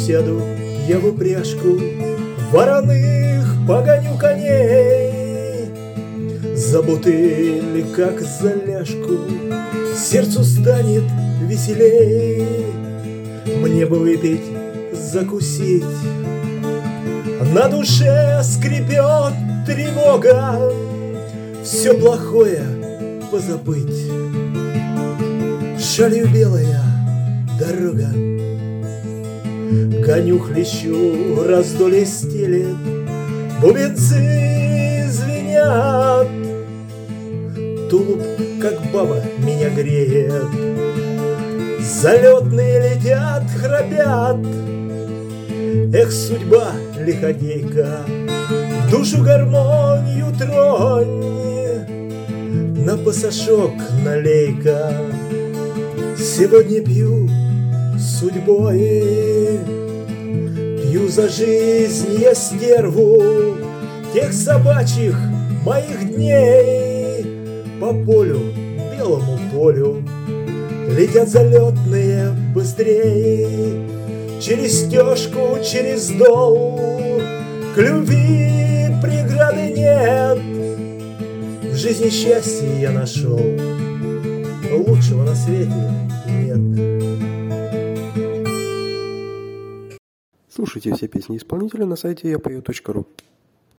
сяду я в упряжку, вороных погоню коней. За бутыль, как за ляжку, сердцу станет веселей. Мне бы выпить, закусить, на душе скрипет тревога, все плохое позабыть. Шалью белая дорога, коню хлещу, раздолье стелет, бубенцы звенят, тулуп, как баба, меня греет, залетные летят, храпят. Эх, судьба лиходейка, душу гармонию тронь, на пасашок налей-ка. Сегодня пью судьбой, пью за жизнь я стерву тех собачьих моих дней. По полю, белому полю, летят залетные быстрей. Через стежку, через дол, к любви преграды нет. В жизни счастье я нашел, лучшего на свете нет. Слушайте все песни исполнителя на сайте yapою.ru.